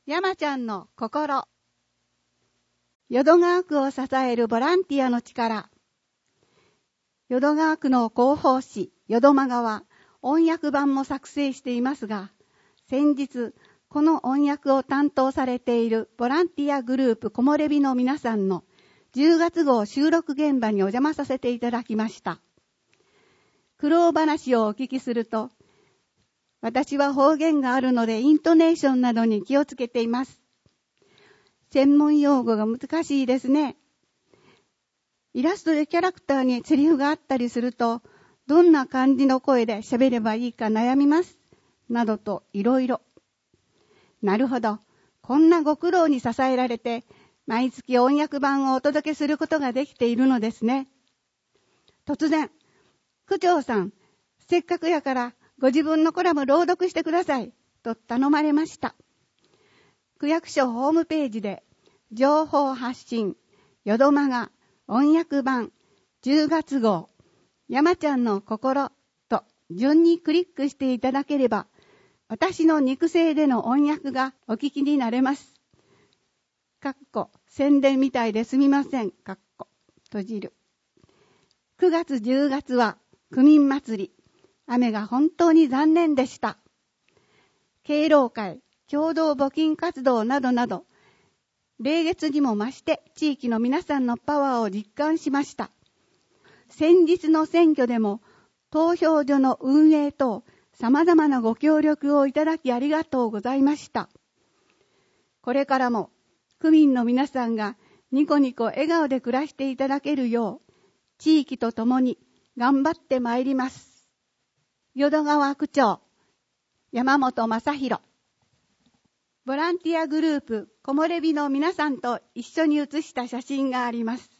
山ちゃんの心。淀川区を支えるボランティアの力。淀川区の広報誌淀マガは音訳版も作成していますが、先日この音訳を担当されているボランティアグループ木漏れ日の皆さんの10月号収録現場にお邪魔させていただきました。苦労話をお聞きすると、私は方言があるのでイントネーションなどに気をつけています。専門用語が難しいですね。イラストでキャラクターにセリフがあったりすると、どんな感じの声で喋ればいいか悩みます。などといろいろ。なるほど。こんなご苦労に支えられて、毎月音訳版をお届けすることができているのですね。突然、区長さん、せっかくやからご自分のコラム朗読してください、と頼まれました。区役所ホームページで、情報発信、淀マガ、音訳版、10月号、山ちゃんの心と順にクリックしていただければ、私の肉声での音訳がお聞きになれます。宣伝みたいですみません。閉じる。9月10月は区民祭り。雨が本当に残念でした。敬老会、共同募金活動などなど、例月にも増して地域の皆さんのパワーを実感しました。先日の選挙でも投票所の運営等様々なご協力をいただきありがとうございました。これからも区民の皆さんがニコニコ笑顔で暮らしていただけるよう、地域とともに頑張ってまいります。淀川区長、山本正弘。ボランティアグループ木漏れ日の皆さんと一緒に写した写真があります。